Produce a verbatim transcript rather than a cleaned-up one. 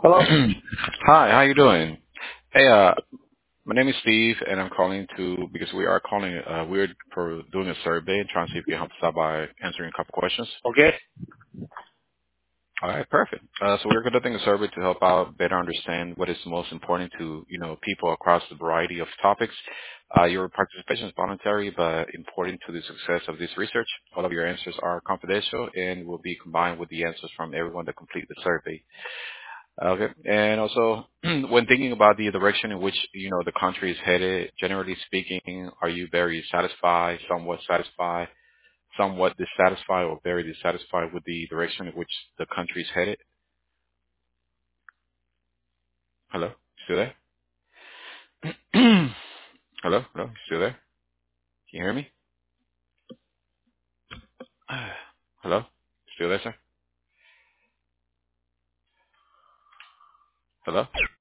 Hello? Hi, how you doing? Hey, uh, my name is Steve, and I'm calling to because we are calling. Uh, we're for doing a survey and trying to see if you can help us out by answering a couple questions. Okay. All right, perfect. Uh, so we're conducting a survey to help out better understand what is most important to you know people across a variety of topics. Uh, your participation is voluntary, but important to the success of this research. All of your answers are confidential and will be combined with the answers from everyone that complete the survey. Okay. And also, when thinking about the direction in which, you know, the country is headed, generally speaking, are you very satisfied, somewhat satisfied, somewhat dissatisfied, or very dissatisfied with the direction in which the country is headed? Hello? Still there? Hello? Hello? Still there? Can you hear me? Hello? Still there, sir? Hello?